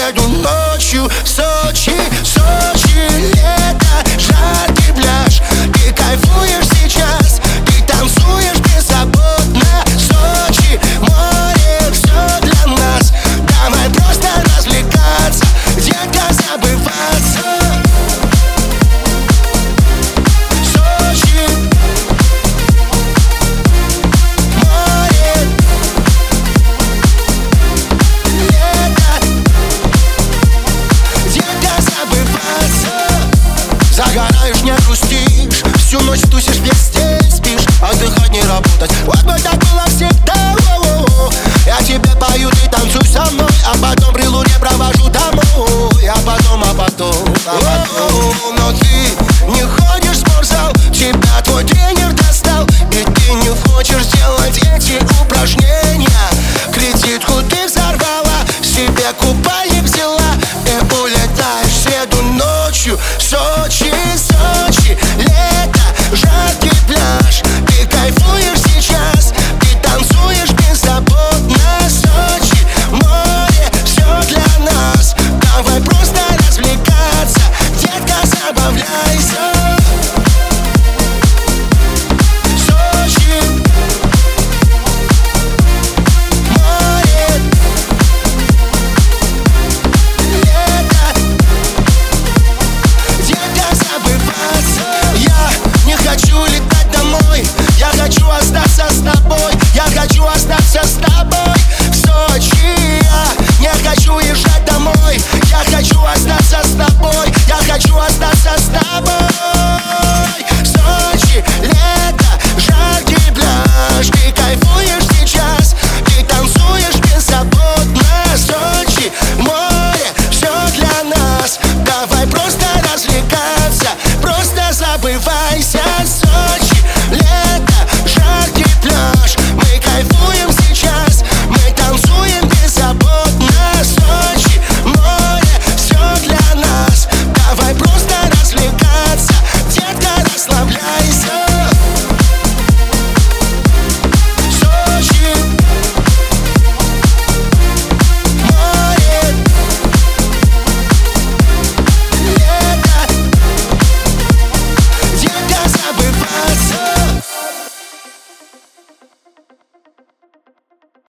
среду ночью в Сочи. Сочи, лето, жаркий пляж. Ты кайфуешь сейчас, ты танцуешь беззаботно. Сочи, море, все для нас. Давай просто развлекаться, детка, забываться. Сочи, море, лето, детка, забываться. Загораешь, не грустишь, всю ночь тусишь, весь день спишь. Отдыхать, не работать, вот бы так было всегда. Я тебе пою, ты танцуй со мной, а потом при луне провожу домой. А потом. Но ты не ходишь в спортзал, тебя твой тренер достал, и ты не хочешь сделать эти упражнения. Кредитку ты взорвала, себе купальник взяла и улетаешь в среду ночью в Сочи.